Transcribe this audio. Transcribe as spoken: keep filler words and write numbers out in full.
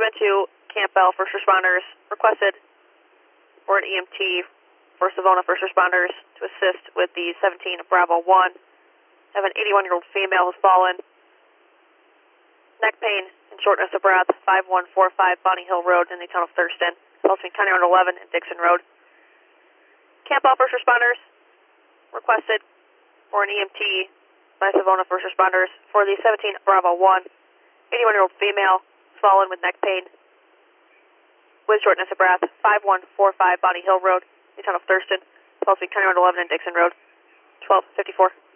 shipment to Camp Bell first responders requested for an E M T for Savona first responders to assist with the seventeen Bravo one. Have an eighty-one-year-old female who's fallen. Neck pain and shortness of breath, five one four five Bonnie Hill Road in the town of Thurston. Pulse between County Road eleven and Dixon Road. Camp Bell first responders requested for an E M T by Savona first responders for the seventeen Bravo one. eighty-one-year-old female fallen with neck pain with shortness of breath, five one four five Bonnie Hill Road, the town of Thurston. Pulse between County Road eleven and Dixon Road. twelve fifty-four.